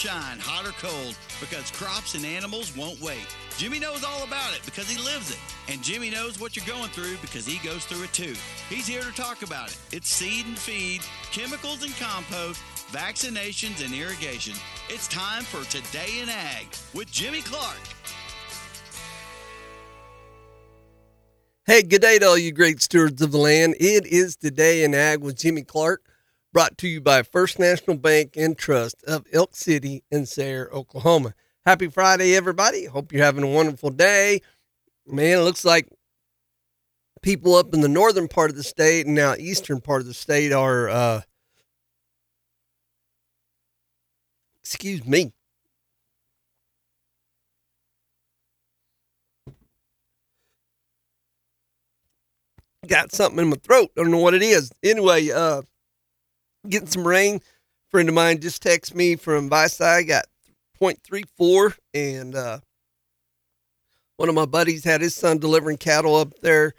Shine, hot or cold, because crops and animals won't wait. Jimmy knows all about it because he lives it. And Jimmy knows what you're going through because he goes through it too. He's here to talk about it. It's seed and feed, chemicals and compost, vaccinations and irrigation. It's time for Today in Ag with Jimmy Clark. Hey, good day to all you great stewards of the land. It is Today in Ag with Jimmy Clark, brought to you by First National Bank and Trust of Elk City and Sayre, Oklahoma. Happy Friday, everybody. Hope you're having a wonderful day. Man, it looks like people up in the northern part of the state and now eastern part of the state are, excuse me. Got something in my throat. Don't know what it is. Anyway, getting some rain. Friend of mine just texted me from Visay, got 0.34, and one of my buddies had his son delivering cattle up there.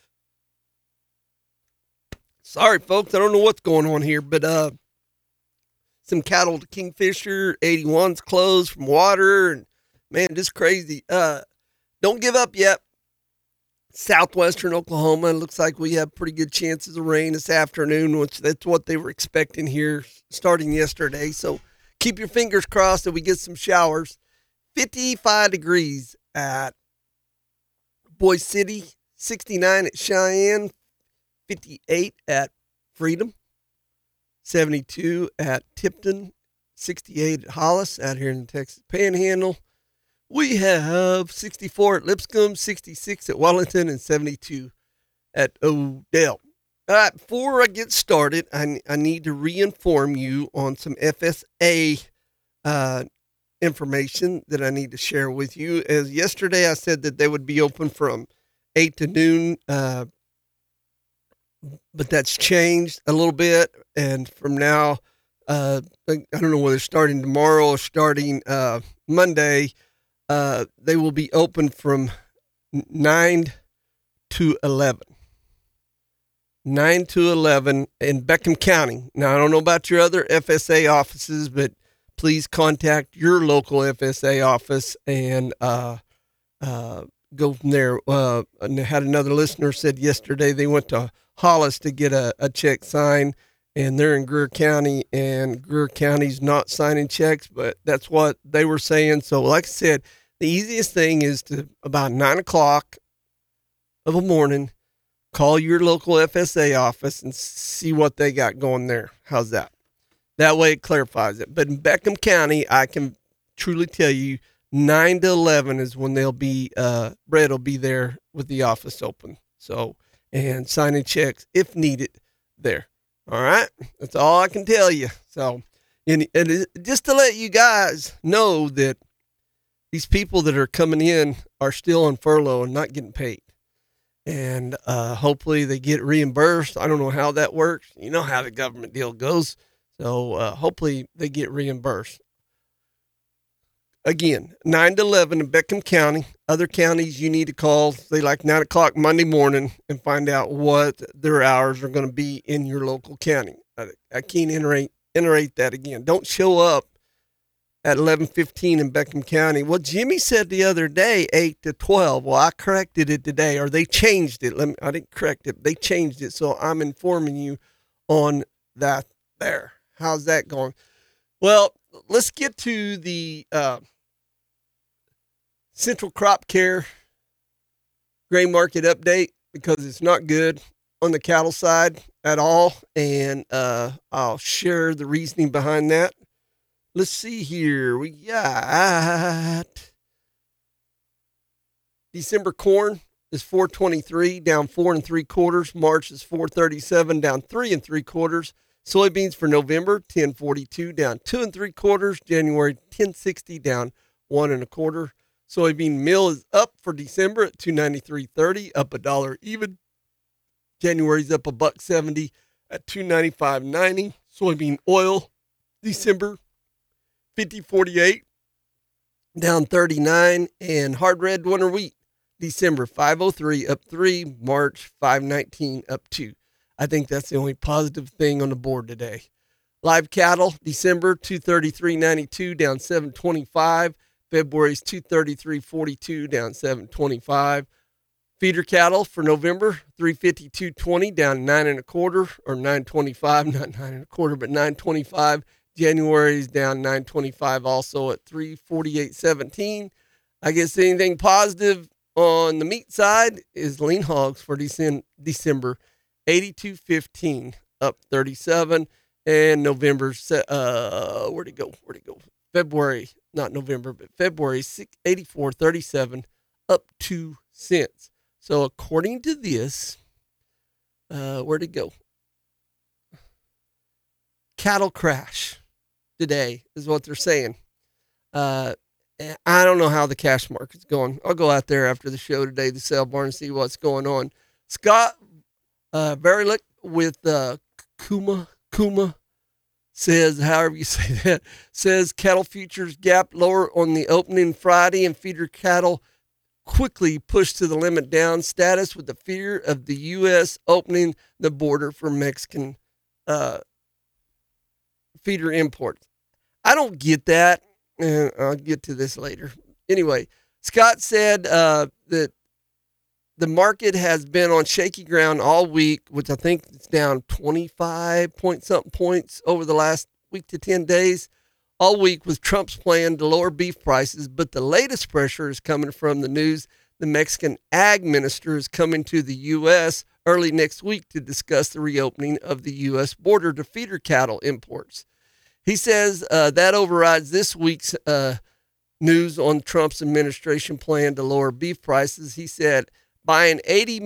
Sorry, folks, I don't know what's going on here, but some cattle to Kingfisher, 81's closed from water, and man, just crazy. Don't give up yet. Southwestern Oklahoma, it looks like we have pretty good chances of rain this afternoon, which that's what they were expecting here starting yesterday. So keep your fingers crossed that we get some showers. 55 degrees at Boise City, 69 at Cheyenne, 58 at Freedom, 72 at Tipton, 68 at Hollis out here in the Texas Panhandle. We have 64 at Lipscomb, 66 at Wellington, and 72 at Odell. All right, before I get started, I need to re-inform you on some FSA information that I need to share with you. As yesterday I said that they would be open from 8 to noon, but that's changed a little bit. And from now, I don't know whether starting tomorrow or starting Monday, they will be open from 9 to 11. 9 to 11 in Beckham County. Now, I don't know about your other FSA offices, but please contact your local FSA office and go from there. I had another listener said yesterday they went to Hollis to get a check signed, and they're in Greer County, and Greer County's not signing checks, but that's what they were saying. So like I said, the easiest thing is to about 9 o'clock of a morning, call your local FSA office and see what they got going there. How's that? That way it clarifies it. But in Beckham County, I can truly tell you 9 to 11 is when they'll be, Brett will be there with the office open. So, and signing checks if needed there. All right. That's all I can tell you. So, and just to let you guys know that these people that are coming in are still on furlough and not getting paid. And hopefully they get reimbursed. I don't know how that works. You know how the government deal goes. So hopefully they get reimbursed. Again, 9 to 11 in Beckham County. Other counties you need to call, say like 9 o'clock Monday morning, and find out what their hours are going to be in your local county. I can't iterate that again. Don't show up at 11:15 in Beckham County. Well, Jimmy said the other day 8 to 12. Well, I corrected it today, or they changed it. I didn't correct it. They changed it, so I'm informing you on that there. How's that going? Well, let's get to the Central Crop Care grain market update, because it's not good on the cattle side at all, and I'll share the reasoning behind that. Let's see here. We got December corn is 423, down 4 3/4. March is 437, down 3 3/4. Soybeans for November 1042, down 2 3/4. January 1060, down 1 1/4. Soybean meal is up for December at 293.30, up $1 even. January's up $1.70 at 295.90. Soybean oil December 50.48, down 39, and hard red winter wheat December 503, up 3, March 519, up 2. I think that's the only positive thing on the board today. Live cattle, December 233.92 down 725. February's 233.42 down 725. Feeder cattle for November 352.20 down 9.25 or 925, not 9.25 but 925. January's down 925 also at 348.17. I guess anything positive on the meat side is lean hogs for December 82.15 up 37. And November's, where'd it go? February, not November, but February, 84.37, up 2 cents. So according to this, where'd it go? Cattle crash today is what they're saying. I don't know how the cash market's going. I'll go out there after the show today, the sale barn, and see what's going on. Scott Verlick with Kuma says, however you say that, says cattle futures gap lower on the opening Friday and feeder cattle quickly pushed to the limit down status with the fear of the U.S. opening the border for Mexican feeder imports. I don't get that, and I'll get to this later. Anyway, Scott said that the market has been on shaky ground all week, which I think it's down 25 point something points over the last week to 10 days, all week with Trump's plan to lower beef prices. But the latest pressure is coming from the news. The Mexican ag minister is coming to the U.S. early next week to discuss the reopening of the U.S. border to feeder cattle imports. He says that overrides this week's news on Trump's administration plan to lower beef prices. He said, buying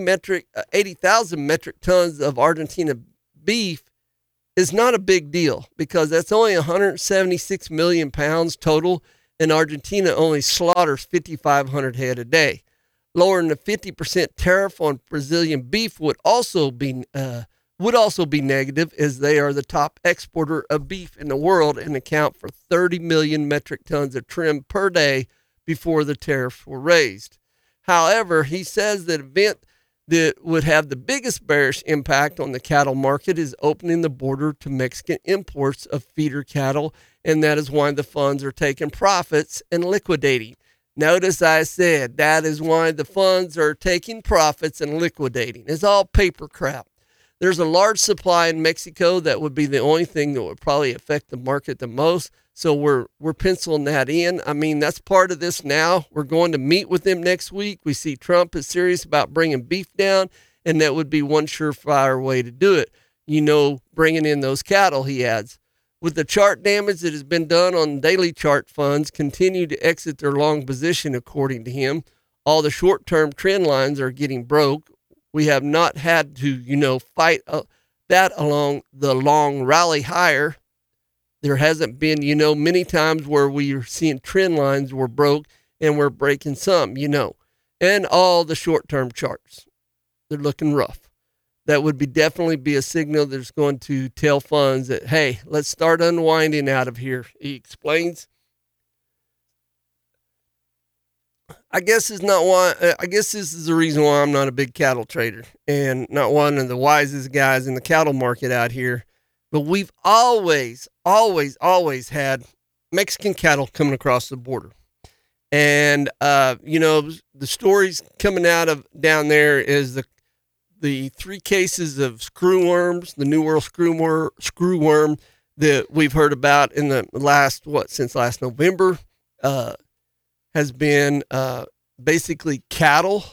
80,000 metric tons of Argentina beef is not a big deal because that's only 176 million pounds total, and Argentina only slaughters 5,500 head a day. Lowering the 50% tariff on Brazilian beef would also be negative, as they are the top exporter of beef in the world and account for 30 million metric tons of trim per day before the tariffs were raised. However, he says the event that would have the biggest bearish impact on the cattle market is opening the border to Mexican imports of feeder cattle, and that is why the funds are taking profits and liquidating. Notice I said that is why the funds are taking profits and liquidating. It's all paper crap. There's a large supply in Mexico that would be the only thing that would probably affect the market the most. So we're penciling that in. I mean, that's part of this now. We're going to meet with them next week. We see Trump is serious about bringing beef down, and that would be one surefire way to do it. Bringing in those cattle, he adds. With the chart damage that has been done on daily chart, funds continue to exit their long position, according to him. All the short-term trend lines are getting broke. We have not had to, fight that along the long rally higher. There hasn't been, many times where we are seeing trend lines were broke and we're breaking some, and all the short-term charts. They're looking rough. That would definitely be a signal that's going to tell funds that, hey, let's start unwinding out of here, he explains. I guess this is the reason why I'm not a big cattle trader and not one of the wisest guys in the cattle market out here. But we've always had Mexican cattle coming across the border. And, the stories coming out of down there is the 3 cases of screwworms, the New World screwworm that we've heard about in the since last November, has been basically cattle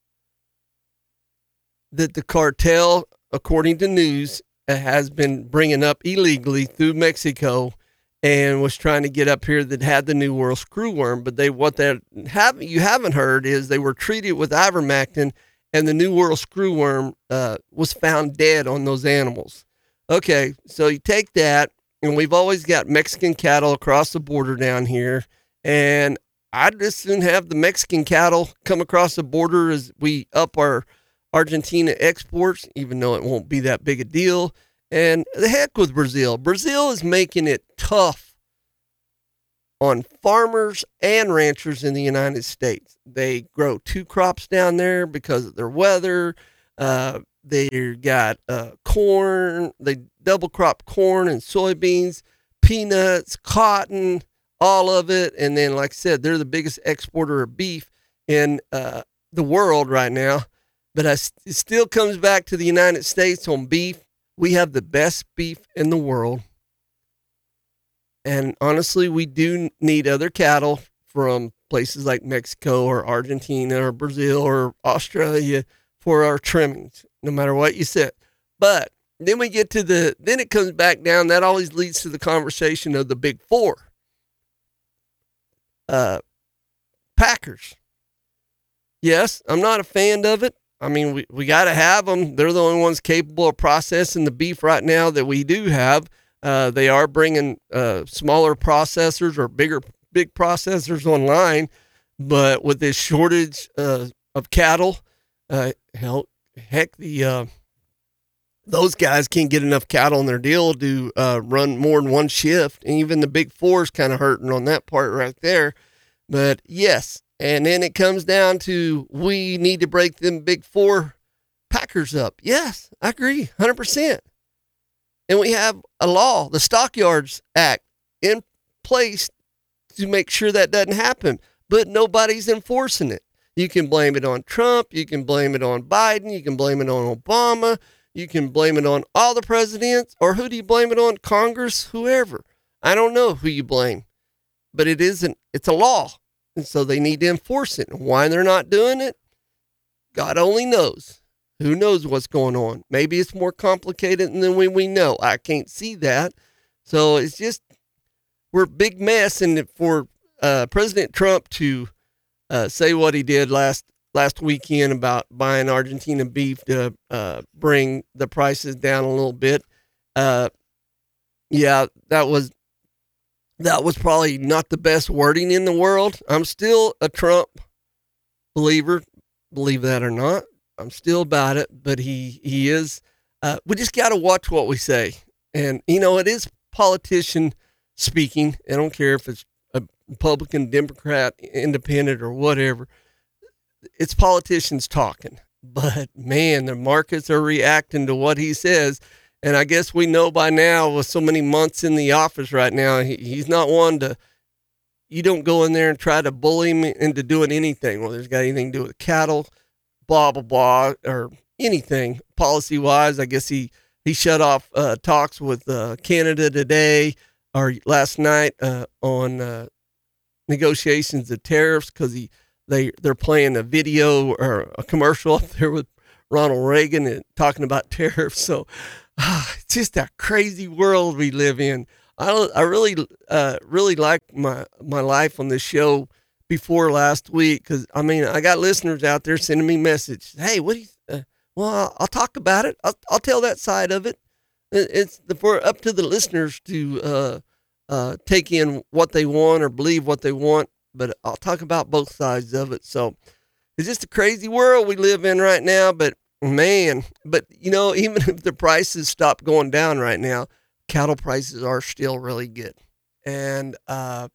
that the cartel, according to news, has been bringing up illegally through Mexico and was trying to get up here that had the New World screwworm. But you haven't heard is they were treated with ivermectin, and the New World screwworm was found dead on those animals. Okay, so you take that, and we've always got Mexican cattle across the border down here, and I'd just soon have the Mexican cattle come across the border as we up our Argentina exports, even though it won't be that big a deal. And the heck with Brazil. Brazil is making it tough on farmers and ranchers in the United States. They grow 2 crops down there because of their weather. They got corn. They double crop corn and soybeans, peanuts, cotton, all of it. And then, like I said, they're the biggest exporter of beef in the world right now. But it still comes back to the United States on beef. We have the best beef in the world. And honestly, we do need other cattle from places like Mexico or Argentina or Brazil or Australia for our trimmings, no matter what you said. But then we get to then it comes back down. That always leads to the conversation of the big four. Packers. Yes, I'm not a fan of it. I mean, we got to have them. They're the only ones capable of processing the beef right now that we do have. They are bringing smaller processors or big processors online, but with this shortage of cattle, those guys can't get enough cattle in their deal to run more than one shift. And even the big four is kind of hurting on that part right there. But yes, and then it comes down to we need to break them big four packers up. Yes, I agree, 100%. And we have a law, the Stockyards Act, in place to make sure that doesn't happen. But nobody's enforcing it. You can blame it on Trump. You can blame it on Biden. You can blame it on Obama. You can blame it on all the presidents. Or who do you blame it on? Congress, whoever. I don't know who you blame. But it's a law. And so they need to enforce it. And why they're not doing it, God only knows. Who knows what's going on? Maybe it's more complicated than we know. I can't see that. So it's just, we're a big mess. And for President Trump to say what he did last weekend about buying Argentina beef to bring the prices down a little bit, yeah, that was probably not the best wording in the world. I'm still a Trump believer, believe that or not. I'm still about it, but he is, we just got to watch what we say. And, it is politician speaking. I don't care if it's a Republican, Democrat, Independent, or whatever. It's politicians talking. But, man, the markets are reacting to what he says. And I guess we know by now, with so many months in the office right now, he's not one to, you don't go in there and try to bully him into doing anything, whether it's got anything to do with cattle, blah, blah, blah, or anything policy-wise. I guess he shut off talks with Canada today or last night on negotiations of tariffs because they're playing a video or a commercial up there with Ronald Reagan and talking about tariffs. So it's just a crazy world we live in. I really like my life on this show before last week because I got listeners out there sending me messages. Hey, what do you? Well, I'll talk about it. I'll tell that side of it. It's for up to the listeners to take in what they want or believe what they want. But I'll talk about both sides of it. So it's just a crazy world we live in right now. But man, even if the prices stop going down right now, cattle prices are still really good. And I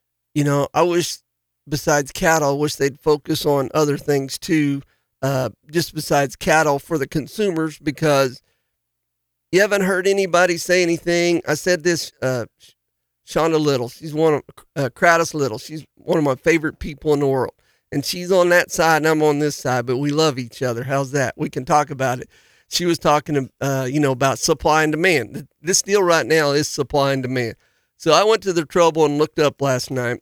wish, besides cattle, I wish they'd focus on other things too, just besides cattle for the consumers, because you haven't heard anybody say anything. I said this, Shonda Little, she's Kratos Little. She's one of my favorite people in the world. And she's on that side and I'm on this side, but we love each other. How's that? We can talk about it. She was talking, about supply and demand. This deal right now is supply and demand. So I went to the trouble and looked up last night.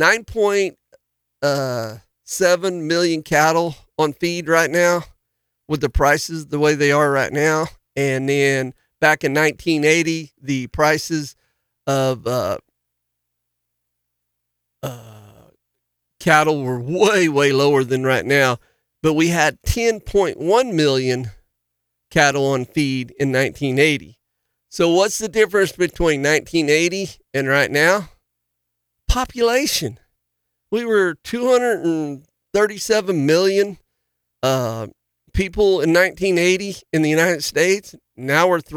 9.7 million cattle on feed right now with the prices the way they are right now. And then back in 1980, the prices of cattle were way, way lower than right now. But we had 10.1 million cattle on feed in 1980. So what's the difference between 1980 and right now? Population. We were 237 million people in 1980 in the United States. Now we're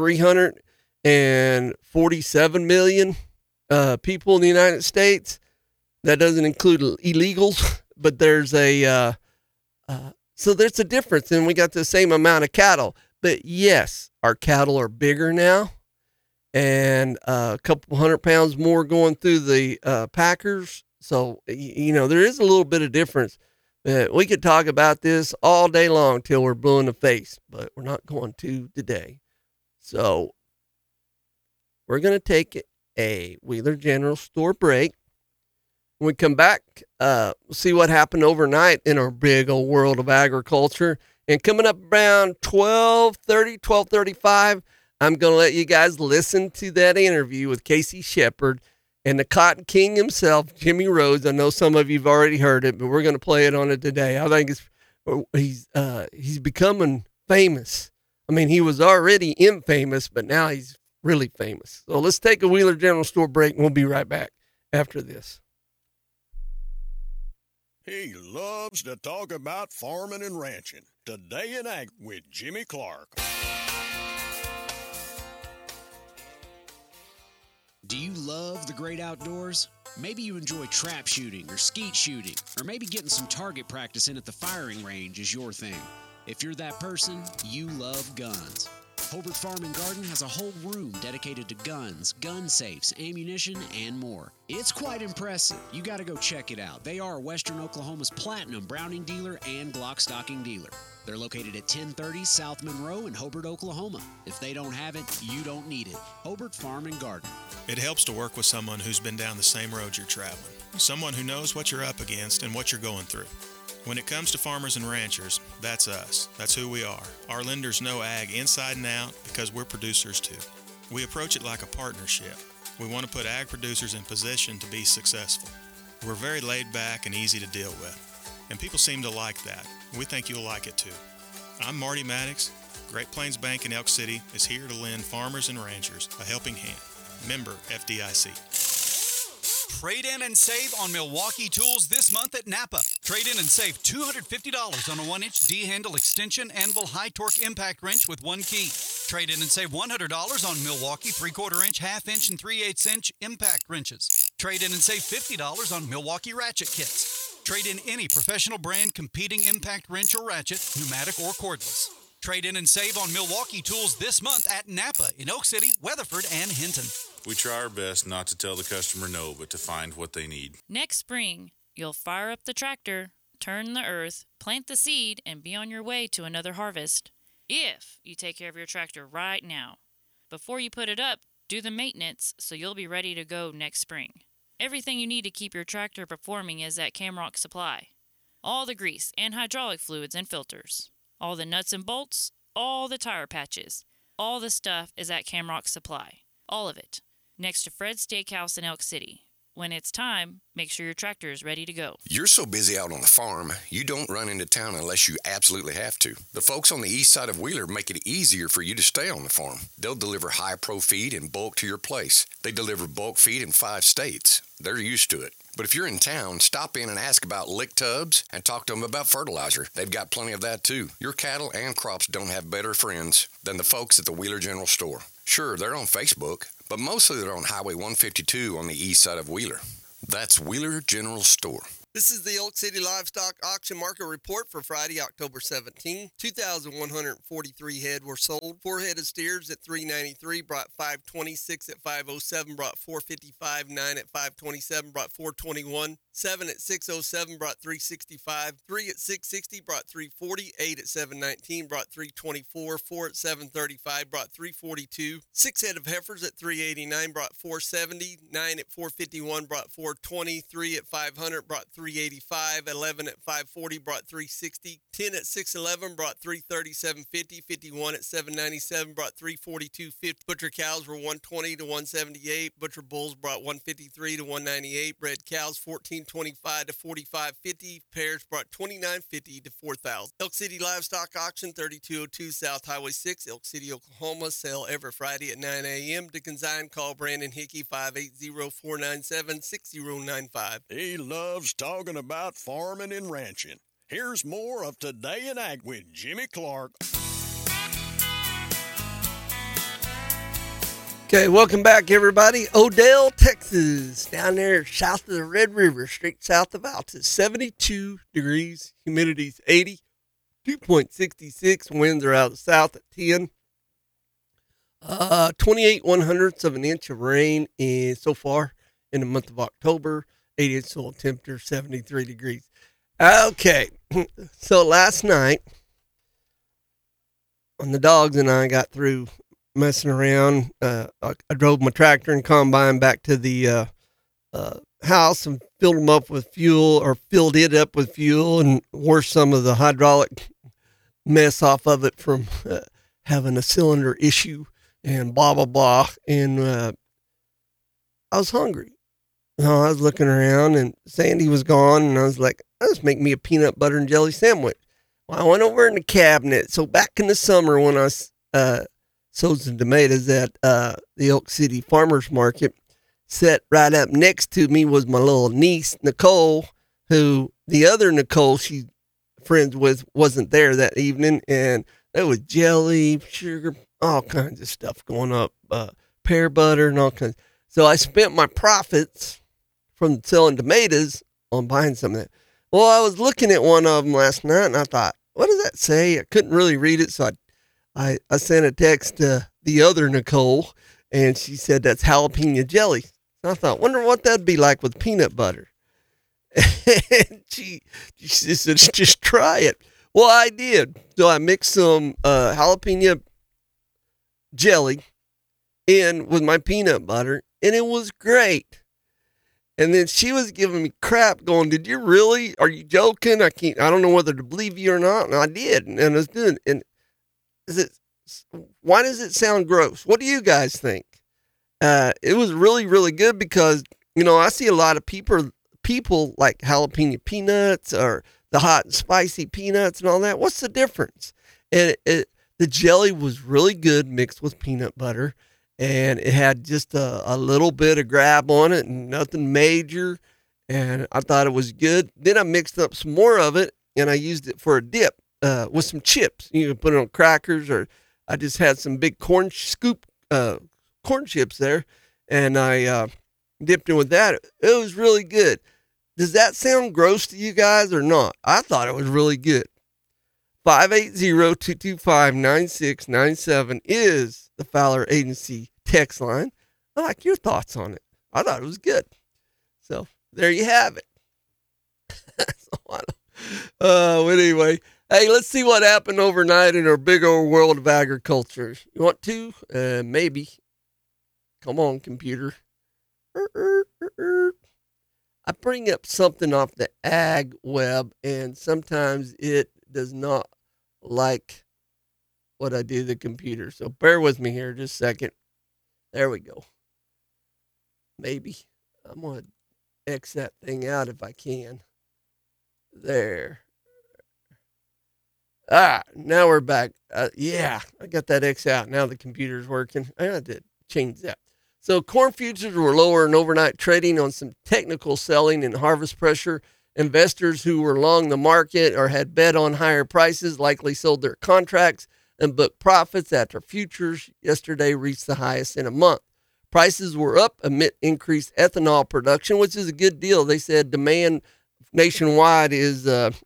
347 million people in the United States. That doesn't include illegals, but there's so there's a difference, and we got the same amount of cattle. But yes, our cattle are bigger now. and a couple 100 pounds more going through the Packers. So, there is a little bit of difference. We could talk about this all day long till we're blue in the face, but we're not going to today. So we're going to take a Wheeler General Store break. When we come back, we'll see what happened overnight in our big old world of agriculture. And coming up around 12:35, I'm going to let you guys listen to that interview with Casey Shepherd and the Cotton King himself, Jimmy Rhodes. I know some of you have already heard it, but we're going to play it on it today. I think he's becoming famous. I mean, he was already infamous, but now he's really famous. So let's take a Wheeler General Store break, and we'll be right back after this. He loves to talk about farming and ranching. Today in Ag with Jimmy Clark. Do you love the great outdoors? Maybe you enjoy trap shooting or skeet shooting, or maybe getting some target practice in at the firing range is your thing. If you're that person, you love guns. Hobart Farm and Garden has a whole room dedicated to guns, gun safes, ammunition, and more. It's quite impressive. You gotta go check it out. They are Western Oklahoma's platinum Browning dealer and Glock stocking dealer. They're located at 1030 South Monroe in Hobart, Oklahoma. If they don't have it, you don't need it. Hobart Farm and Garden. It helps to work with someone who's been down the same road you're traveling. Someone who knows what you're up against and what you're going through. When it comes to farmers and ranchers, that's us. That's who we are. Our lenders know ag inside and out because we're producers too. We approach it like a partnership. We want to put ag producers in position to be successful. We're very laid back and easy to deal with. And people seem to like that. We think you'll like it too. I'm Marty Maddox. Great Plains Bank in Elk City is here to lend farmers and ranchers a helping hand. Member FDIC. Trade in and save on Milwaukee tools this month at Napa. Trade in and save $250 on a 1-inch D-handle extension anvil high torque impact wrench with one key. Trade in and save $100 on Milwaukee 3/4 inch, 1/2 inch, and 3/8 inch impact wrenches. Trade in and save $50 on Milwaukee ratchet kits. Trade in any professional brand competing impact wrench or ratchet, pneumatic or cordless. Trade in and save on Milwaukee tools this month at Napa in Elk City, Weatherford, and Hinton. We try our best not to tell the customer no, but to find what they need. Next spring, you'll fire up the tractor, turn the earth, plant the seed, and be on your way to another harvest. If you take care of your tractor right now. Before you put it up, do the maintenance so you'll be ready to go next spring. Everything you need to keep your tractor performing is at Camrock Supply. All the grease and hydraulic fluids and filters. All the nuts and bolts, all the tire patches. All the stuff is at Camrock Supply. All of it. Next to Fred's Steakhouse in Elk City. When it's time, make sure your tractor is ready to go. You're so busy out on the farm, you don't run into town unless you absolutely have to. The folks on the east side of Wheeler make it easier for you to stay on the farm. They'll deliver high-pro feed in bulk to your place. They deliver bulk feed in 5 states. They're used to it. But if you're in town, stop in and ask about lick tubs and talk to them about fertilizer. They've got plenty of that too. Your cattle and crops don't have better friends than the folks at the Wheeler General Store. Sure, they're on Facebook, but mostly they're on Highway 152 on the east side of Wheeler. That's Wheeler General Store. This is the Elk City Livestock Auction Market Report for Friday, October 17. 2,143 head were sold. 4 head of steers at $393 brought $526 at $507, brought $455, 9 at $527, brought $421. 7 at $607 brought $365, 3 at $660 brought $340, 8 at $719 brought $324, 4 at $735 brought $342, 6 head of heifers at $389 brought $470, 9 at $451 brought $420, 3 at $500 brought $385, 11 at $540 brought $360, 10 at $611 brought $337.50, 51 at $797 brought $342.50. Butcher cows were $120 to $178, butcher bulls brought $153 to $198, bred cows $14.25 to $45.50, pairs brought $29.50 to $4,000. Elk City Livestock Auction, 3202 South Highway 6, Elk City, Oklahoma. Sale every Friday at 9 a.m. To consign, call Brandon Hickey, 580-497-6095. He loves talking about farming and ranching. Here's more of Today in Ag with Jimmy Clark. Okay, welcome back, everybody. Odell, Texas, down there south of the Red River, straight south of Altus. 72 degrees, humidity's 80, 2.66, winds are out of the south at 10. 28 100ths of an inch of rain so far in the month of October. 80 soil temperature, 73 degrees. Okay, so last night, when the dogs and I got through messing around, I drove my tractor and combine back to the house and filled it up with fuel, and washed some of the hydraulic mess off of it from having a cylinder issue and blah, blah, blah. And I was hungry. I was looking around and Sandy was gone, and I was like, let's make me a peanut butter and jelly sandwich. Well, I went over in the cabinet. So back in the summer when I sold some tomatoes at the Elk City Farmers Market, sat right up next to me was my little niece, Nicole, who the other Nicole she's friends with wasn't there that evening. And there was jelly, sugar, all kinds of stuff going up, pear butter and all kinds. So I spent my profits from selling tomatoes on buying some of that. Well, I was looking at one of them last night and I thought, what does that say? I couldn't really read it. So I sent a text to the other Nicole and she said that's jalapeno jelly. And I thought, wonder what that'd be like with peanut butter. And she said, just try it. Well, I did. So I mixed some jalapeno jelly in with my peanut butter, and it was great. And then she was giving me crap going, did you really? Are you joking? I don't know whether to believe you or not. And I did. And I was doing, and why does it sound gross? What do you guys think? It was really, really good because, I see a lot of people like jalapeno peanuts or the hot and spicy peanuts and all that. What's the difference? And the jelly was really good mixed with peanut butter. And it had just a little bit of grab on it and nothing major. And I thought it was good. Then I mixed up some more of it and I used it for a dip with some chips. You can put it on crackers, or I just had some big corn chips there. And I dipped in with that. It was really good. Does that sound gross to you guys or not? I thought it was really good. 580-225-9697 is the Fowler Agency text line. I like your thoughts on it. I thought it was good. So there you have it. Anyway, hey, let's see what happened overnight in our big old world of agriculture. You want to? Maybe. Come on, computer. I bring up something off the ag web, and sometimes it does not like what I do to the computer. So bear with me here just a second. There we go. Maybe. I'm going to X that thing out if I can. There. Now we're back. Yeah, I got that X out. Now the computer's working. I had to change that. So corn futures were lower in overnight trading on some technical selling and harvest pressure. Investors who were long the market or had bet on higher prices likely sold their contracts and booked profits after futures yesterday reached the highest in a month. Prices were up amid increased ethanol production, which is a good deal. They said demand nationwide is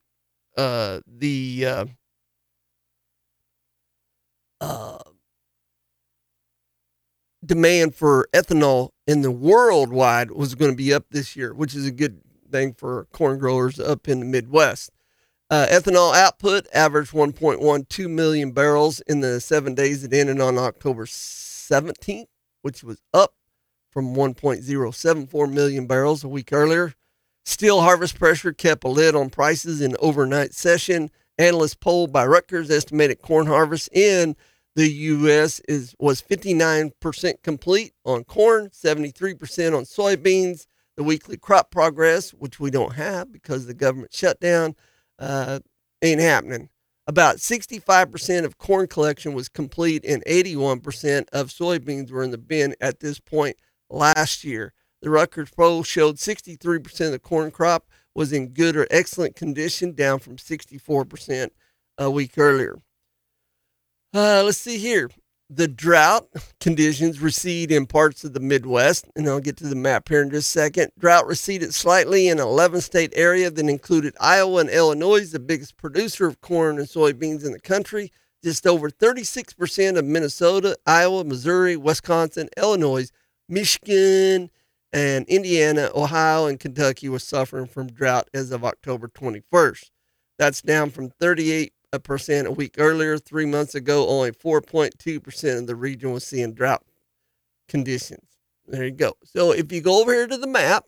demand for ethanol in the worldwide was going to be up this year, which is a good thing for corn growers up in the Midwest. Ethanol output averaged 1.12 million barrels in the 7 days that ended on October 17th, which was up from 1.074 million barrels a week earlier. Steel harvest pressure kept a lid on prices in the overnight session. Analysts polled by Rutgers estimated corn harvest in the U.S. was 59% complete on corn, 73% on soybeans. The weekly crop progress, which we don't have because of the government shutdown, ain't happening. About 65% of corn collection was complete and 81% of soybeans were in the bin at this point last year. The Rutgers poll showed 63% of the corn crop was in good or excellent condition, down from 64% a week earlier. Let's see here. The drought conditions recede in parts of the Midwest, and I'll get to the map here in just a second. Drought receded slightly in an 11-state area that included Iowa and Illinois, the biggest producer of corn and soybeans in the country. just over 36% of Minnesota, Iowa, Missouri, Wisconsin, Illinois, Michigan, and Indiana, Ohio, and Kentucky was suffering from drought as of October 21st. That's down from 38% a week earlier. 3 months ago, only 4.2% of the region was seeing drought conditions. There you go. So if you go over here to the map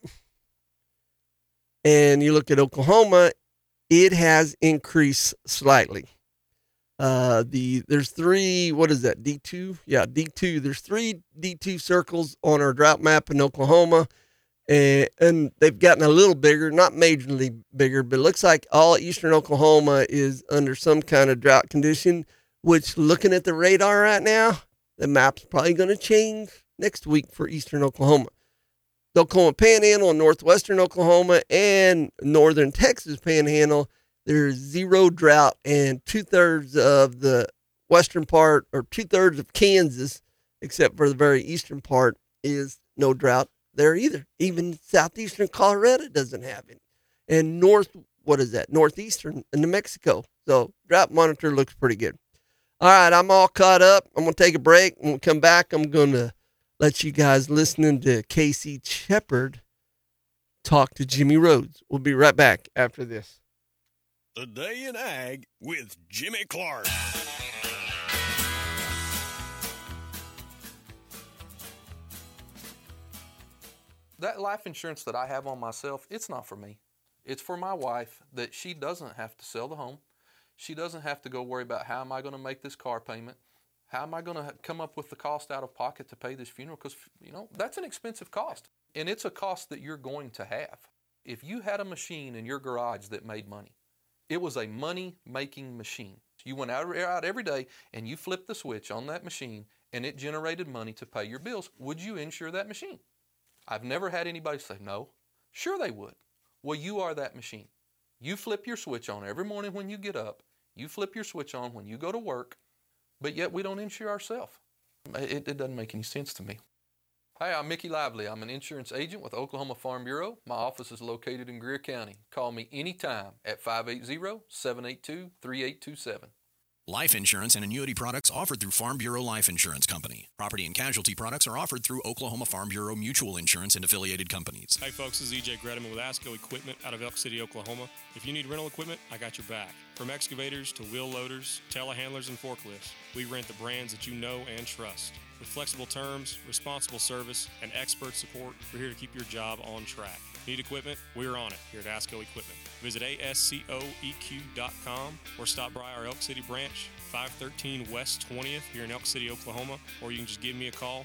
and you look at Oklahoma, it has increased slightly. There's three, what is that, D2? Yeah, D2. There's 3 D2 circles on our drought map in Oklahoma, and they've gotten a little bigger, not majorly bigger, but it looks like all eastern Oklahoma is under some kind of drought condition, which, looking at the radar right now, the map's probably going to change next week for eastern Oklahoma. The Oklahoma Panhandle and northwestern Oklahoma and northern Texas Panhandle, there's 0 drought, and 2/3 of the western part, or 2/3 of Kansas, except for the very eastern part, is no drought there either. Even southeastern Colorado doesn't have any. And northeastern New Mexico. So drought monitor looks pretty good. All right, I'm all caught up. I'm going to take a break. When we come back, I'm going to let you guys listening to Casey Shepard talk to Jimmy Rhodes. We'll be right back after this. Today in Ag with Jimmy Clark. That life insurance that I have on myself, it's not for me. It's for my wife, that she doesn't have to sell the home. She doesn't have to go worry about, how am I going to make this car payment? How am I going to come up with the cost out of pocket to pay this funeral? Because, that's an expensive cost. And it's a cost that you're going to have. If you had a machine in your garage that made money, it was a money-making machine. You went out every day and you flipped the switch on that machine and it generated money to pay your bills. Would you insure that machine? I've never had anybody say no. Sure they would. Well, you are that machine. You flip your switch on every morning when you get up. You flip your switch on when you go to work, but yet we don't insure ourselves. It doesn't make any sense to me. Hi, I'm Mickey Lively. I'm an insurance agent with Oklahoma Farm Bureau. My office is located in Greer County. Call me anytime at 580-782-3827. Life insurance and annuity products offered through Farm Bureau Life Insurance Company. Property and casualty products are offered through Oklahoma Farm Bureau Mutual Insurance and affiliated companies. Hey folks, this is EJ Gredeman with ASCO Equipment out of Elk City, Oklahoma. If you need rental equipment, I got your back. From excavators to wheel loaders, telehandlers, and forklifts, we rent the brands that you know and trust. With flexible terms, responsible service, and expert support, we're here to keep your job on track. Need equipment? We're on it here at ASCO Equipment. Visit ASCOEQ.com or stop by our Elk City branch, 513 West 20th here in Elk City, Oklahoma, or you can just give me a call,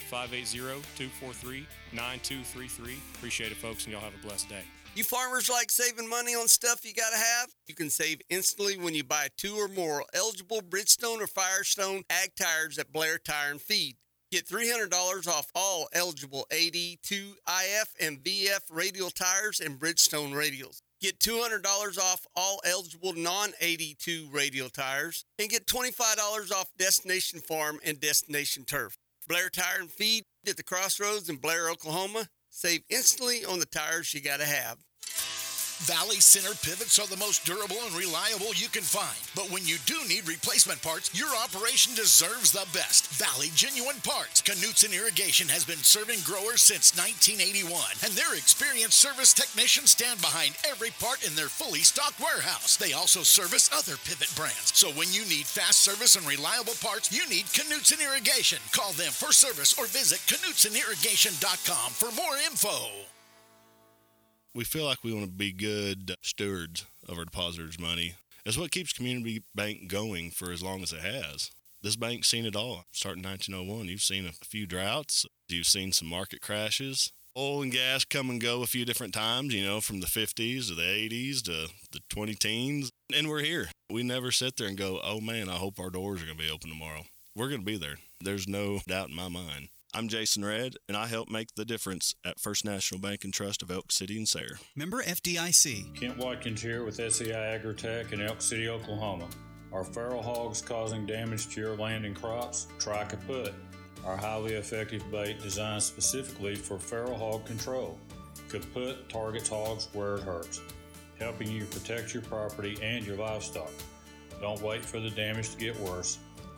580-243-9233. Appreciate it, folks, and y'all have a blessed day. You farmers like saving money on stuff you gotta have? You can save instantly when you buy 2 or more eligible Bridgestone or Firestone ag tires at Blair Tire and Feed. Get $300 off all eligible AD, 2IF, and VF radial tires and Bridgestone radials. Get $200 off all eligible non-AD2 radial tires, and get $25 off Destination Farm and Destination Turf. Blair Tire and Feed at the Crossroads in Blair, Oklahoma. Save instantly on the tires you gotta have. Valley Center pivots are the most durable and reliable you can find. But when you do need replacement parts, your operation deserves the best. Valley Genuine Parts. Knutson Irrigation has been serving growers since 1981, and their experienced service technicians stand behind every part in their fully stocked warehouse. They also service other pivot brands. So when you need fast service and reliable parts, you need Knutson Irrigation. Call them for service or visit KnutsonIrrigation.com for more info. We feel like we want to be good stewards of our depositors' money. It's what keeps Community Bank going for as long as it has. This bank's seen it all. Starting in 1901, you've seen a few droughts. You've seen some market crashes. Oil and gas come and go a few different times, from the 50s to the 80s to the 2010s. And we're here. We never sit there and go, oh man, I hope our doors are going to be open tomorrow. We're going to be there. There's no doubt in my mind. I'm Jason Redd, and I help make the difference at First National Bank and Trust of Elk City and Sayre. Member FDIC. Kent Watkins here with SEI Agritech in Elk City, Oklahoma. Are feral hogs causing damage to your land and crops? Try Kaput, our highly effective bait designed specifically for feral hog control. Kaput targets hogs where it hurts, helping you protect your property and your livestock. Don't wait for the damage to get worse.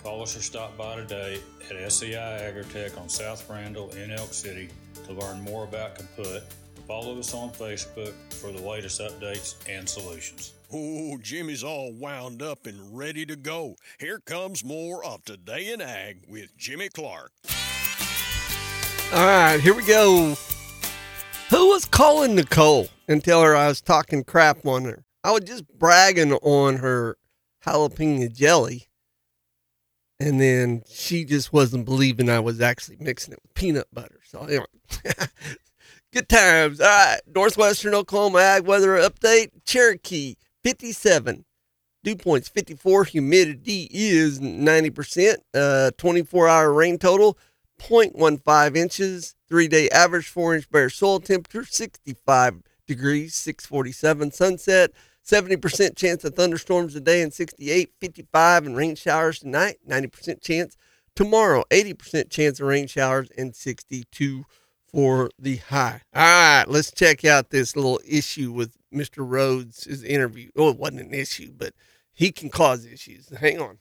Call us or stop by today at SCI Agritech on South Randall in Elk City to learn more about Kaput. Follow us on Facebook for the latest updates and solutions. Oh, Jimmy's all wound up and ready to go. Here comes more of Today in Ag with Jimmy Clark. All right, here we go. Who was calling Nicole and tell her I was talking crap on her? I was just bragging on her jalapeno jelly. And then she just wasn't believing I was actually mixing it with peanut butter. So, anyway, good times. All right, Northwestern Oklahoma Ag Weather Update. Cherokee, 57. Dew points, 54. Humidity is 90%. 24-hour rain total, 0.15 inches. 3-day average 4-inch bare soil temperature, 65 degrees, 647. Sunset, 70% chance of thunderstorms today and 68, 55, and rain showers tonight. 90% chance tomorrow, 80% chance of rain showers and 62 for the high. All right, let's check out this little issue with Mr. Rhodes' interview. Oh, it wasn't an issue, but he can cause issues. Hang on.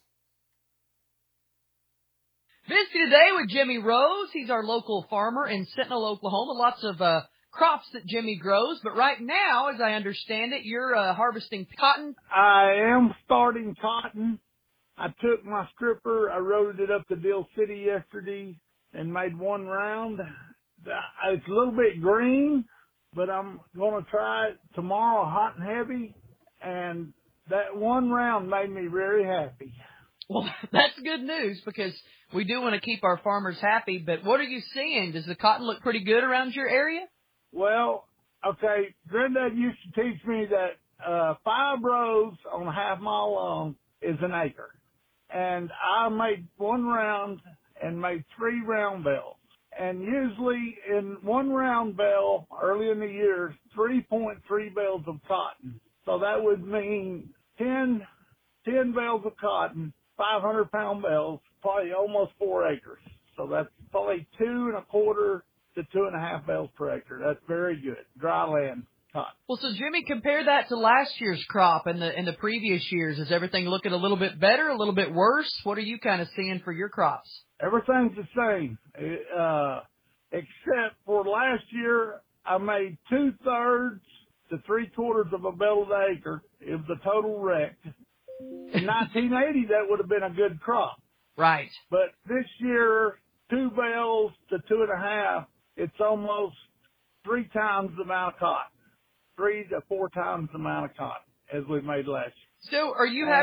Visiting today with Jimmy Rhodes. He's our local farmer in Sentinel, Oklahoma. Lots of crops that Jimmy grows, but right now, as I understand it, you're harvesting cotton. I am starting cotton. I took my stripper, I rode it up to Dill City yesterday and made one round. It's a little bit green, but I'm going to try it tomorrow hot and heavy, and that one round made me very happy. Well, that's good news because we do want to keep our farmers happy, but what are you seeing? Does the cotton look pretty good around your area? Well, okay, Granddad used to teach me that 5 rows on a half-mile long is an acre. And I made one round and made 3 round bells. And usually in one round bell, early in the year, 3.3 bales of cotton. So that would mean 10 bales of cotton, 500-pound bales, probably almost 4 acres. So that's probably 2 1/4 to 2.5 bales per acre. That's very good. Dry land cotton. Well, so Jimmy, compare that to last year's crop and the previous years. Is everything looking a little bit better, a little bit worse? What are you kind of seeing for your crops? Everything's the same, except for last year I made 2/3 to 3/4 of a bale an acre. It was a total wreck. In 1980, that would have been a good crop. Right. But this year, 2 bales to 2.5, it's almost 3 times the amount of cotton. 3 to 4 times the amount of cotton as we made last year. So are you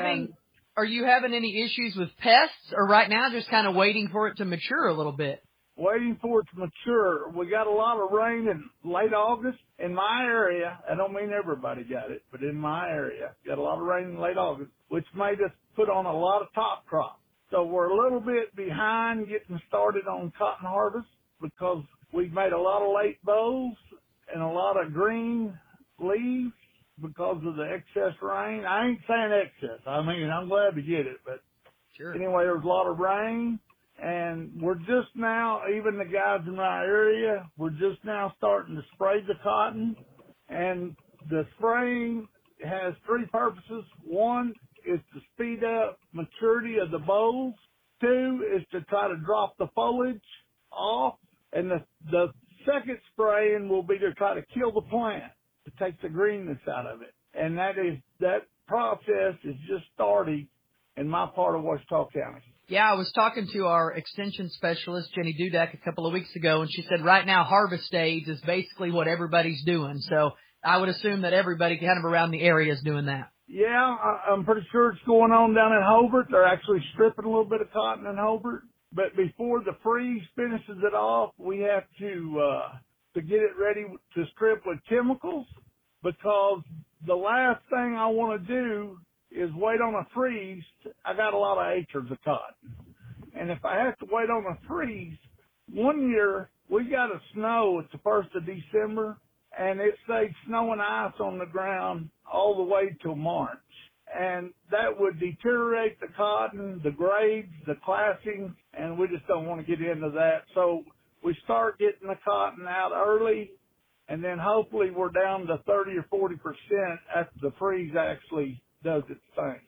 having any issues with pests, or right now just kind of waiting for it to mature a little bit? Waiting for it to mature. We got a lot of rain in late August in my area. I don't mean everybody got it, but in my area, got a lot of rain in late August, which made us put on a lot of top crop. So we're a little bit behind getting started on cotton harvest because we've made a lot of late bows and a lot of green leaves because of the excess rain. I ain't saying excess. I mean, I'm glad to get it, but sure. Anyway, there was a lot of rain, and we're just now, even the guys in my area, we're just now starting to spray the cotton, and the spraying has 3 purposes. 1 is to speed up maturity of the bolls. 2 is to try to drop the foliage off, and the second spraying will be to try to kill the plant, to take the greenness out of it. And that process is just starting in my part of Ouachita County. Yeah, I was talking to our extension specialist, Jenny Dudak, a couple of weeks ago, and she said right now harvest aids is basically what everybody's doing. So I would assume that everybody kind of around the area is doing that. Yeah, I'm pretty sure it's going on down in Hobart. They're actually stripping a little bit of cotton in Hobart. But before the freeze finishes it off, we have to get it ready to strip with chemicals, because the last thing I want to do is wait on a freeze. I got a lot of acres of cotton. And if I have to wait on a freeze, one year we got a snow at the 1st of December, and it stayed snow and ice on the ground all the way till March. And that would deteriorate the cotton, the grades, the classing, and we just don't want to get into that. So we start getting the cotton out early, and then hopefully we're down to 30 or 40% after the freeze actually does its thing.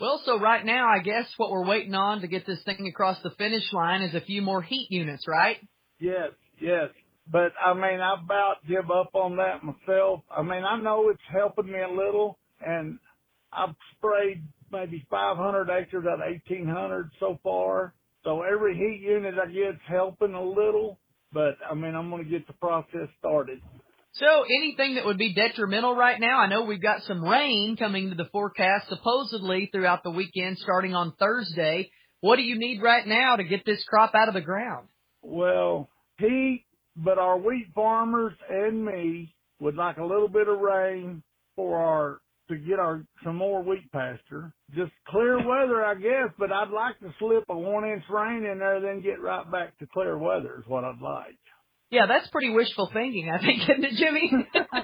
Well, so right now, I guess what we're waiting on to get this thing across the finish line is a few more heat units, right? Yes. But, I mean, I about give up on that myself. I mean, I know it's helping me a little, and I've sprayed maybe 500 acres out of 1,800 so far. So every heat unit I get is helping a little, but, I mean, I'm going to get the process started. So anything that would be detrimental right now? I know we've got some rain coming to the forecast supposedly throughout the weekend starting on Thursday. What do you need right now to get this crop out of the ground? Well, heat, but our wheat farmers and me would like a little bit of rain to get some more wheat pasture. Just clear weather, I guess, but I'd like to slip a 1-inch rain in there, then get right back to clear weather is what I'd like. Yeah, that's pretty wishful thinking, I think, isn't it, Jimmy?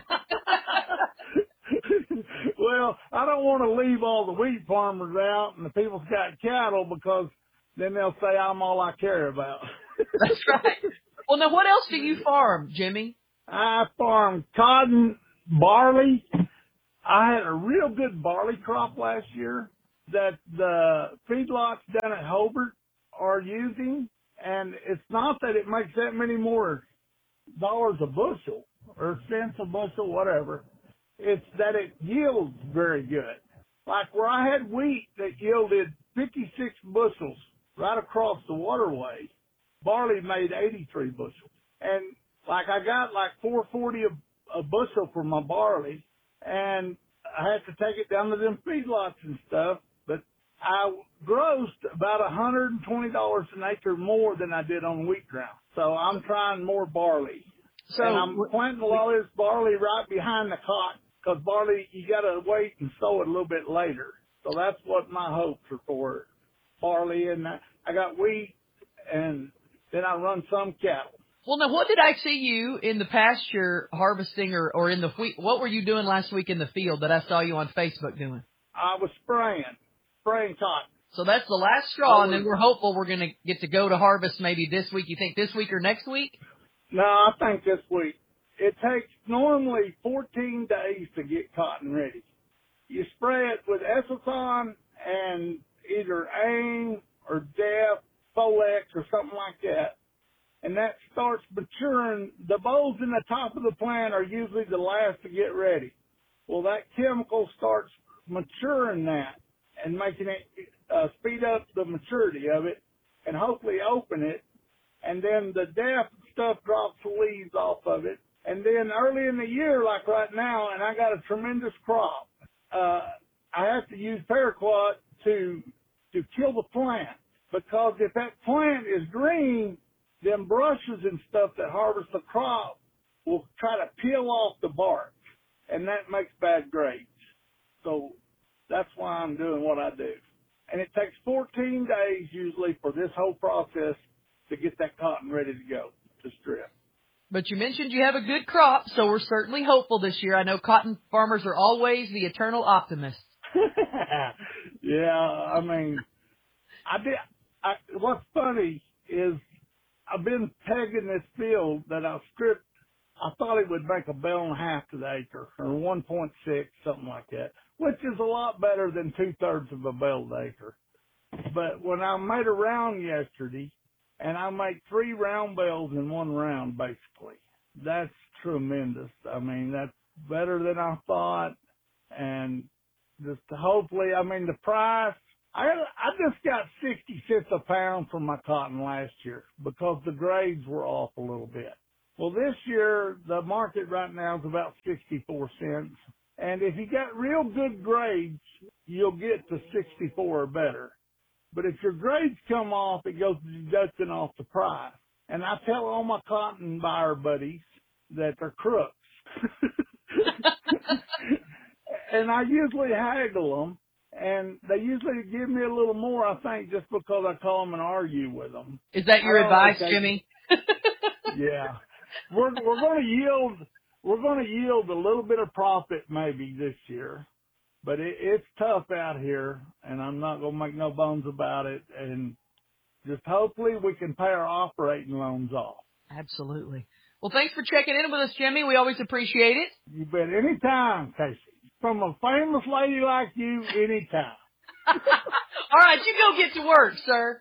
Well, I don't want to leave all the wheat farmers out and the people's got cattle because then they'll say I'm all I care about. That's right. Well, now, what else do you farm, Jimmy? I farm cotton, barley. I had a real good barley crop last year that the feedlots down at Hobart are using, and it's not that it makes that many more dollars a bushel or cents a bushel, whatever. It's that it yields very good. Like where I had wheat that yielded 56 bushels right across the waterway, barley made 83 bushels. And like I got like $4.40 a bushel for my barley, and I had to take it down to them feedlots and stuff, but I grossed about $120 an acre more than I did on wheat ground. So I'm trying more barley. So and I'm planting a lot of this barley right behind the cotton, because barley, you got to wait and sow it a little bit later. So that's what my hopes are for, barley. And I got wheat, and then I run some cattle. Well, now, what did I see you in the pasture harvesting or in the wheat? What were you doing last week in the field that I saw you on Facebook doing? I was spraying cotton. So that's the last straw, and then we're hopeful we're going to get to go to harvest maybe this week. You think this week or next week? No, I think this week. It takes normally 14 days to get cotton ready. You spray it with Ethicon and either AIM or DEF, Folex or something like that. And that starts maturing. The bolls in the top of the plant are usually the last to get ready. Well, that chemical starts maturing that and making it speed up the maturity of it and hopefully open it. And then the DEF stuff drops the leaves off of it. And then early in the year, like right now, and I got a tremendous crop, I have to use paraquat to kill the plant. Because if that plant is green, them brushes and stuff that harvest the crop will try to peel off the bark, and that makes bad grapes. So that's why I'm doing what I do. And it takes 14 days usually for this whole process to get that cotton ready to go, to strip. But you mentioned you have a good crop, so we're certainly hopeful this year. I know cotton farmers are always the eternal optimists. Yeah, I mean, what's funny is I've been pegging this field that I stripped. I thought it would make $1.50 to the acre, or 1.6, something like that, which is a lot better than 2/3 of a bale to acre. But when I made a round yesterday, and I make 3 round bales in one round, basically, that's tremendous. I mean, that's better than I thought, and just hopefully, I mean, the price. I just got 60 cents a pound for my cotton last year because the grades were off a little bit. Well, this year, the market right now is about 64 cents. And if you got real good grades, you'll get to 64 or better. But if your grades come off, it goes deducting off the price. And I tell all my cotton buyer buddies that they're crooks. And I usually haggle them. And they usually give me a little more, I think, just because I call them and argue with them. Is that your advice, Jimmy? Yeah. We're going to yield a little bit of profit maybe this year, but it's tough out here, and I'm not going to make no bones about it. And just hopefully we can pay our operating loans off. Absolutely. Well, thanks for checking in with us, Jimmy. We always appreciate it. You bet. Anytime, Casey. From a famous lady like you, anytime. All right, you go get to work, sir.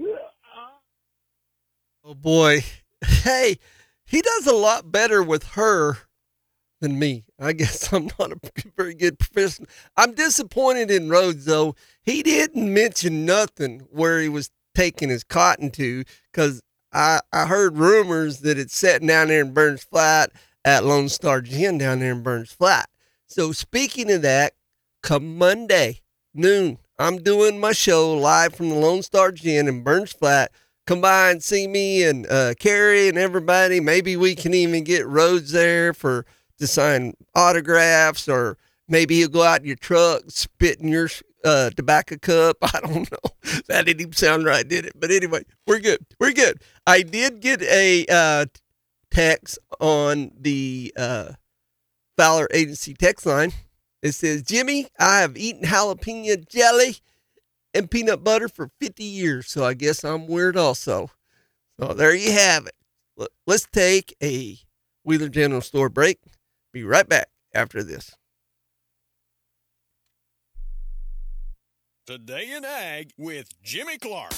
Oh boy. Hey, he does a lot better with her than me. I guess I'm not a very good professional. I'm disappointed in Rhodes, though. He didn't mention nothing where he was taking his cotton to, because I heard rumors that it's sitting down there in Burns Flat at Lone Star Gin down there in Burns Flat. So speaking of that, come Monday, noon, I'm doing my show live from the Lone Star Gin in Burns Flat. Come by and see me and Carrie and everybody. Maybe we can even get Rhodes there to sign autographs, or maybe he'll go out in your truck, spit in your tobacco cup. I don't know. That didn't even sound right, did it? But anyway, we're good. We're good. I did get a text on the Fowler Agency text line. It says, Jimmy, I have eaten jalapeno jelly and peanut butter for 50 years, so I guess I'm weird also. So there you have it. Let's take a Wheeler General Store break. Be right back after this. Today in Ag with Jimmy Clark.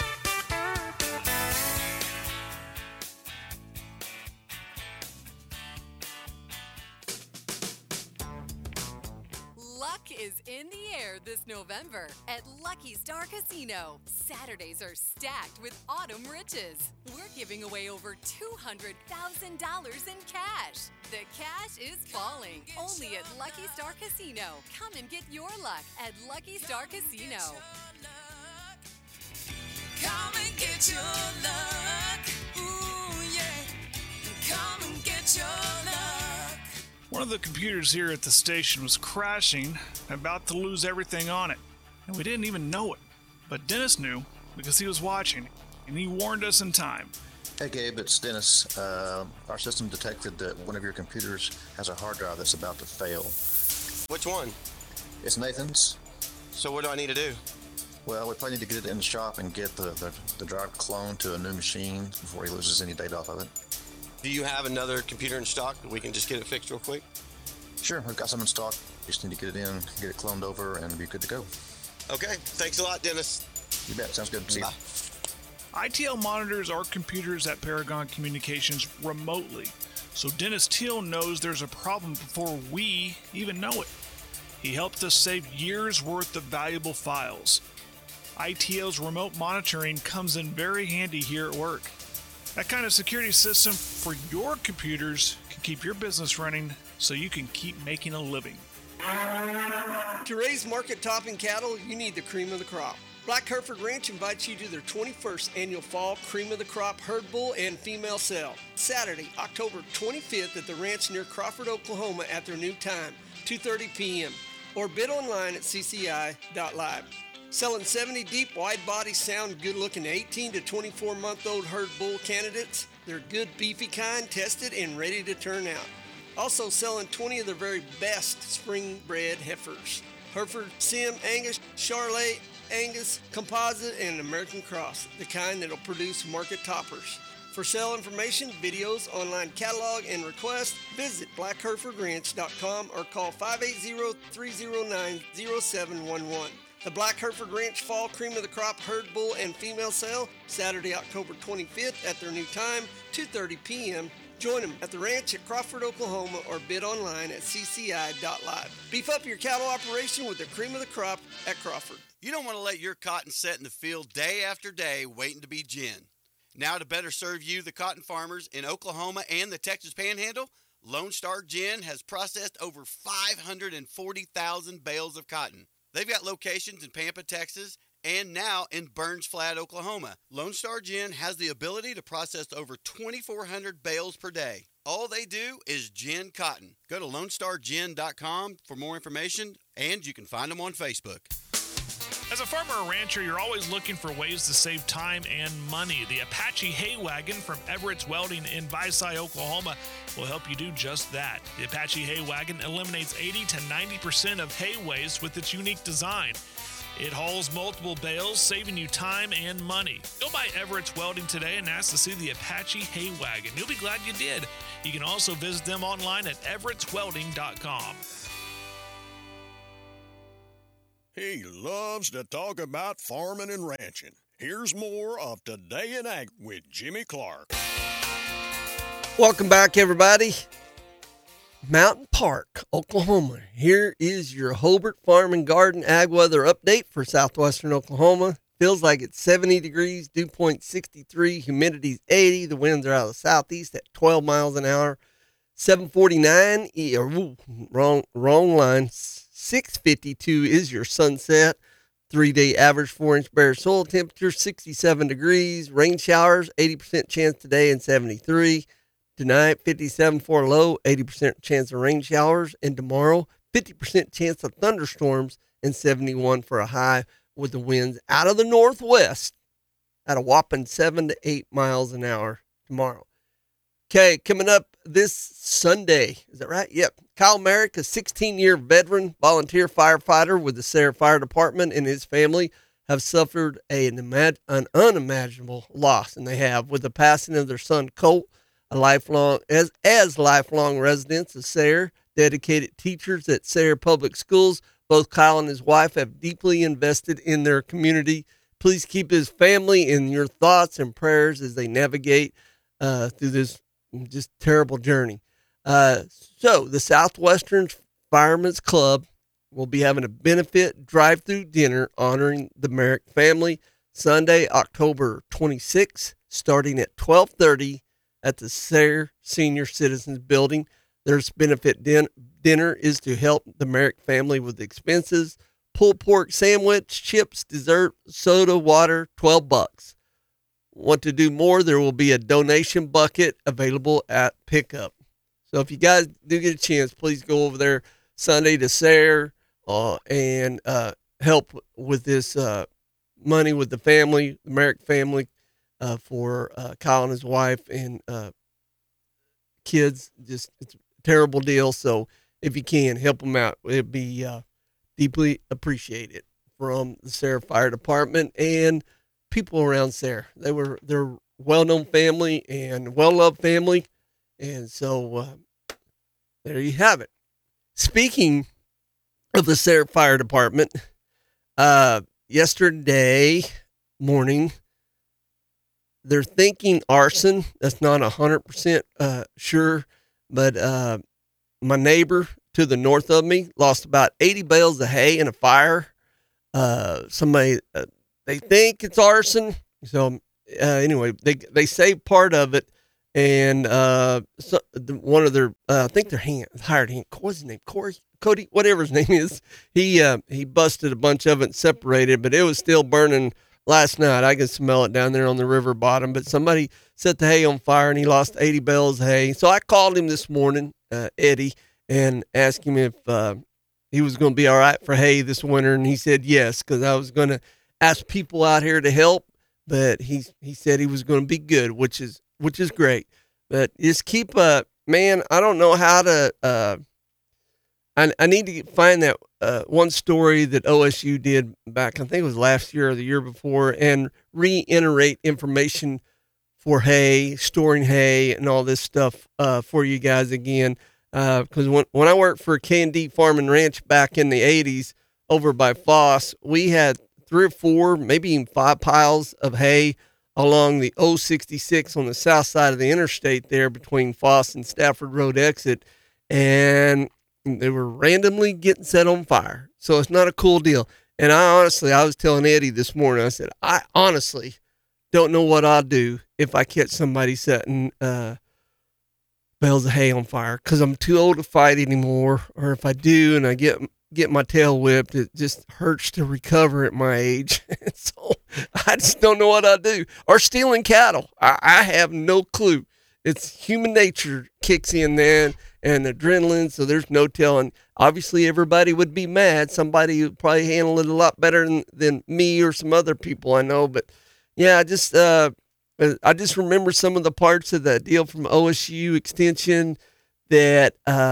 Luck is in the air this November at Lucky Star Casino. Saturdays are stacked with autumn riches. We're giving away over $200,000 in cash. The cash is falling only at Lucky Star Casino. Come and get your luck at Lucky Star Casino. Come and get your luck. Ooh, yeah. Come and get your luck. One of the computers here at the station was crashing, about to lose everything on it, and we didn't even know it. But Dennis knew because he was watching, and he warned us in time. Hey Gabe, it's Dennis. Our system detected that one of your computers has a hard drive that's about to fail. Which one? It's Nathan's. So what do I need to do? Well, we probably need to get it in the shop and get the drive cloned to a new machine before he loses any data off of it. Do you have another computer in stock that we can just get it fixed real quick? Sure, we've got some in stock. Just need to get it in, get it cloned over, and be good to go. Okay, thanks a lot, Dennis. You bet, sounds good. See you. ITL monitors our computers at Paragon Communications remotely, so Dennis Teal knows there's a problem before we even know it. He helped us save years' worth of valuable files. ITL's remote monitoring comes in very handy here at work. That kind of security system for your computers can keep your business running so you can keep making a living. To raise market-topping cattle, you need the cream of the crop. Black Hereford Ranch invites you to their 21st annual Fall Cream of the Crop Herd Bull and Female Sale. Saturday, October 25th at the ranch near Crawford, Oklahoma at their new time, 2:30 p.m. Or bid online at cci.live. Selling 70 deep, wide-body, sound, good-looking 18 to 24-month-old herd bull candidates. They're good, beefy kind, tested, and ready to turn out. Also selling 20 of their very best spring-bred heifers. Hereford, Sim, Angus, Charolais, Angus, Composite, and American Cross, the kind that'll produce market toppers. For sale information, videos, online catalog, and requests, visit blackherefordranch.com or call 580-309-0711. The Black Hereford Ranch Fall Cream of the Crop Herd Bull and Female Sale, Saturday, October 25th at their new time, 2:30 p.m. Join them at the ranch at Crawford, Oklahoma, or bid online at cci.live. Beef up your cattle operation with the cream of the crop at Crawford. You don't want to let your cotton set in the field day after day waiting to be gin. Now to better serve you, the cotton farmers in Oklahoma and the Texas Panhandle, Lone Star Gin has processed over 540,000 bales of cotton. They've got locations in Pampa, Texas, and now in Burns Flat, Oklahoma. Lone Star Gin has the ability to process over 2,400 bales per day. All they do is gin cotton. Go to LoneStarGin.com for more information, and you can find them on Facebook. As a farmer or rancher, you're always looking for ways to save time and money. The Apache Hay Wagon from Everett's Welding in Visay, Oklahoma will help you do just that. The Apache Hay Wagon eliminates 80 to 90% of hay waste with its unique design. It hauls multiple bales, saving you time and money. Go by Everett's Welding today and ask to see the Apache Hay Wagon. You'll be glad you did. You can also visit them online at everettswelding.com. He loves to talk about farming and ranching. Here's more of Today in Ag with Jimmy Clark. Welcome back, everybody. Mountain Park, Oklahoma. Here is your Hobart Farm and Garden Ag weather update for southwestern Oklahoma. Feels like it's 70 degrees, dew point 63, humidity's 80. The winds are out of the southeast at 12 miles an hour. 749, wrong line. 652 is your sunset. 3-day average 4-inch bare soil temperature, 67 degrees. Rain showers, 80% chance today and 73. Tonight, 57 for a low, 80% chance of rain showers. And tomorrow, 50% chance of thunderstorms and 71 for a high, with the winds out of the northwest at a whopping 7 to 8 miles an hour tomorrow. Okay, coming up this Sunday, is that right? Yep. Kyle Merrick, a 16-year veteran volunteer firefighter with the Sayre Fire Department, and his family have suffered an unimaginable loss, and they have, with the passing of their son Colt, a lifelong lifelong residents of Sayre, dedicated teachers at Sayre Public Schools. Both Kyle and his wife have deeply invested in their community. Please keep his family in your thoughts and prayers as they navigate through this just terrible journey. So the Southwestern Firemen's Club will be having a benefit drive-through dinner honoring the Merrick family Sunday, October 26th, starting at 12:30 at the Sayre Senior Citizens Building. Their benefit dinner is to help the Merrick family with expenses. Pulled pork sandwich, chips, dessert, soda, water, $12. Want to do more? There will be a donation bucket available at pickup. So if you guys do get a chance, please go over there Sunday to Sayre and help with this money with the family, the Merrick family, for Kyle and his wife and kids. Just it's a terrible deal. So if you can help them out, it'd be deeply appreciated from the Sayre Fire Department and people around Sayre. They're a well-known family and well-loved family, and so there you have it. Speaking of the Sayre Fire Department, yesterday morning, they're thinking arson. That's not 100% sure, but my neighbor to the north of me lost about 80 bales of hay in a fire. Somebody, they think it's arson. So anyway, they saved part of it, and one of their, I think their hired hand, what's his name, Cody, whatever his name is, he busted a bunch of it and separated, but it was still burning last night. I could smell it down there on the river bottom, but somebody set the hay on fire and he lost 80 bales of hay. So I called him this morning, Eddie, and asked him if he was going to be all right for hay this winter. And he said yes, because I was going to ask people out here to help, but he said he was going to be good, which is great. But just keep man, I don't know how to I need to find that one story that OSU did back, I think it was last year or the year before, and reiterate information for hay, storing hay, and all this stuff for you guys again. Because when I worked for K&D Farm and Ranch back in the 80s over by Foss, we had 3 or 4, maybe even 5 piles of hay along the 066 on the south side of the interstate there between Foss and Stafford Road exit. And they were randomly getting set on fire. So it's not a cool deal. And I was telling Eddie this morning, I said, I honestly don't know what I'll do if I catch somebody setting bales of hay on fire, because I'm too old to fight anymore. Or if I do and I get my tail whipped, it just hurts to recover at my age. So I just don't know what I'll do. Or stealing cattle. I have no clue. It's human nature kicks in then, and adrenaline, so there's no telling. Obviously, everybody would be mad. Somebody would probably handle it a lot better than me or some other people I know. But, yeah, I just remember some of the parts of the deal from OSU Extension that,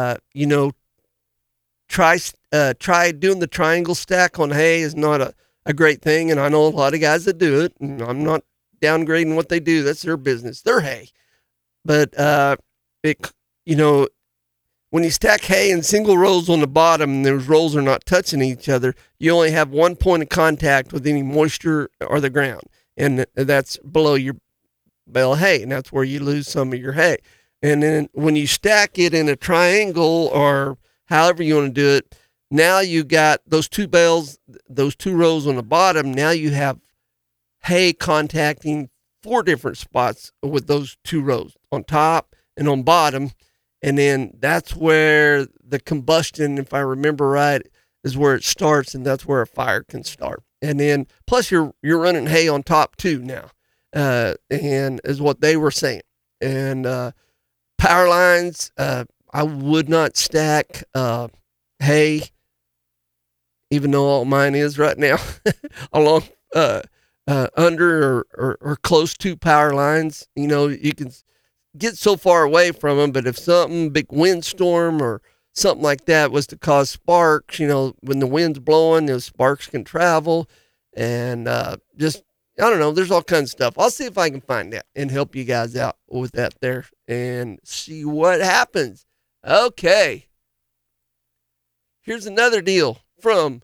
try doing the triangle stack on hay is not a great thing, and I know a lot of guys that do it, and I'm not downgrading what they do. That's their business. They're hay. But, when when you stack hay in single rows on the bottom and those rows are not touching each other, you only have one point of contact with any moisture or the ground. And that's below your bale of hay. And that's where you lose some of your hay. And then when you stack it in a triangle or however you want to do it, now you got those two bales, those two rows on the bottom. Now you have hay contacting 4 different spots with those 2 rows on top and on bottom. And then that's where the combustion, if I remember right, is where it starts, and that's where a fire can start. And then plus you're running hay on top too now, and is what they were saying. And power lines, I would not stack hay, even though all mine is right now, along under or close to power lines. You know, you can get so far away from them, but if something, big windstorm or something like that was to cause sparks, you know, when the wind's blowing, those sparks can travel, and just, I don't know, there's all kinds of stuff. I'll see if I can find that and help you guys out with that there and see what happens. Okay. Here's another deal from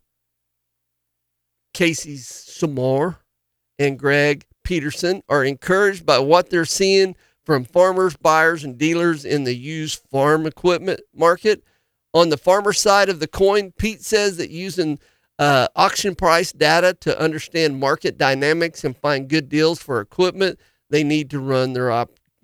Casey Samar and Greg Peterson are encouraged by what they're seeing from farmers, buyers, and dealers in the used farm equipment market. On the farmer side of the coin, Pete says that using auction price data to understand market dynamics and find good deals for equipment, they need to run their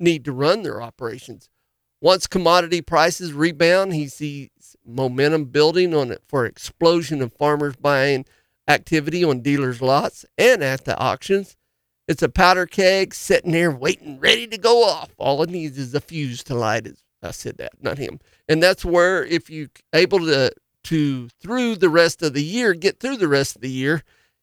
operations. Once commodity prices rebound, he sees momentum building on it for explosion of farmers buying activity on dealers' lots and at the auctions. It's a powder keg sitting there waiting, ready to go off. All it needs is a fuse to light it. I said that, not him. And that's where, if you able to through the rest of the year, get through the rest of the year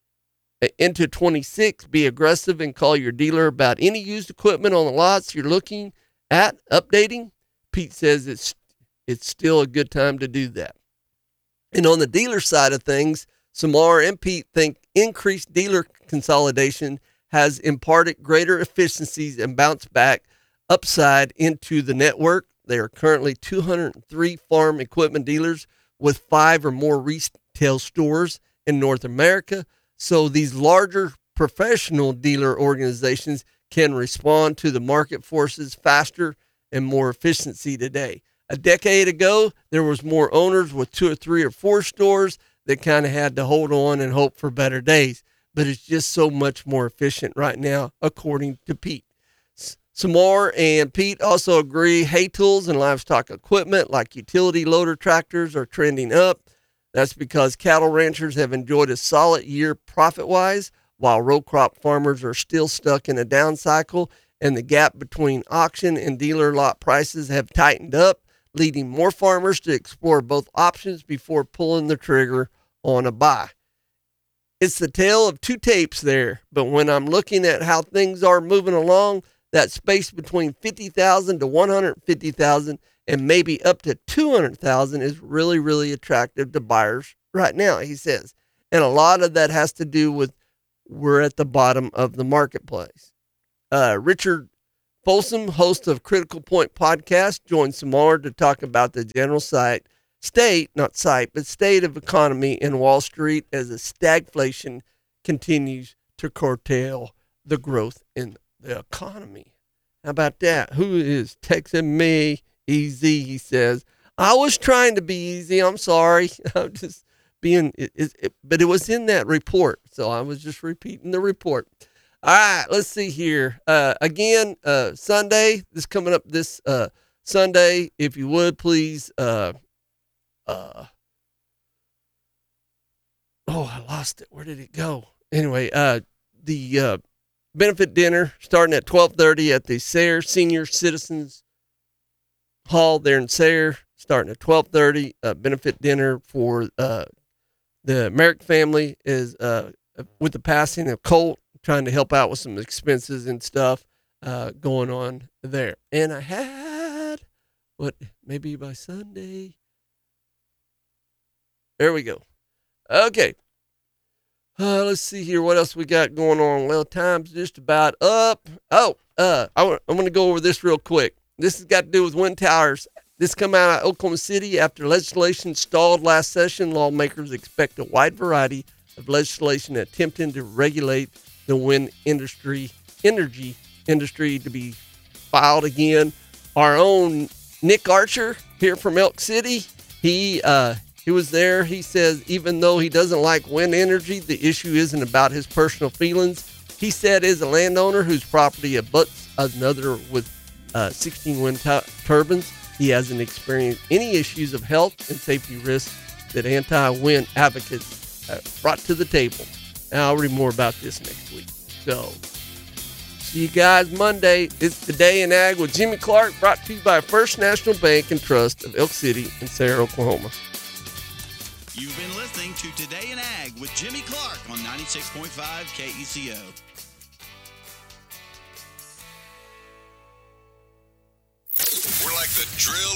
into 26, be aggressive and call your dealer about any used equipment on the lots you're looking at updating. Pete says it's still a good time to do that. And on the dealer side of things, Samar and Pete think increased dealer consolidation has imparted greater efficiencies and bounce back upside into the network. There are currently 203 farm equipment dealers with 5 or more retail stores in North America. So these larger professional dealer organizations can respond to the market forces faster and more efficiency today. A decade ago, there was more owners with 2 or 3 or 4 stores that kind of had to hold on and hope for better days. But it's just so much more efficient right now, according to Pete. Samar and Pete also agree hay tools and livestock equipment like utility loader tractors are trending up. That's because cattle ranchers have enjoyed a solid year profit-wise, while row crop farmers are still stuck in a down cycle, and the gap between auction and dealer lot prices have tightened up, leading more farmers to explore both options before pulling the trigger on a buy. It's the tale of 2 tapes there, but when I'm looking at how things are moving along, that space between 50,000 to 150,000 and maybe up to 200,000 is really, really attractive to buyers right now, he says. And a lot of that has to do with we're at the bottom of the marketplace. Richard Folsom, host of Critical Point podcast, joined Samar to talk about the general state of economy in Wall Street as the stagflation continues to curtail the growth in the economy. How about that? Who is texting me? Easy, he says. I was trying to be easy. I'm sorry. I'm just being, but it was in that report. So I was just repeating the report. All right, let's see here. Again, Sunday, this coming up this Sunday, if you would please, oh, I lost it. Where did it go? Anyway, the benefit dinner starting at 12:30 at the Sayre Senior Citizens Hall there in Sayre, starting at 12:30. Benefit dinner for the Merrick family is with the passing of Colt, trying to help out with some expenses and stuff going on there. And I had, maybe by Sunday. There we go. Okay. Let's see here. What else we got going on? Well, time's just about up. I'm going to go over this real quick. This has got to do with wind towers This come out of Oklahoma City after legislation stalled last session. Lawmakers expect a wide variety of legislation attempting to regulate the wind energy industry to be filed again. Our own Nick Archer here from Elk City, he was there. He says even though he doesn't like wind energy, the issue isn't about his personal feelings. He said as a landowner whose property abuts another with 16 wind turbines, he hasn't experienced any issues of health and safety risks that anti-wind advocates brought to the table. Now I'll read more about this next week. So, see you guys Monday. It's Today in Ag with Jimmy Clark, brought to you by First National Bank and Trust of Elk City and Sarah, Oklahoma. You've been listening to Today in Ag with Jimmy Clark on 96.5 KECO. We're like the drill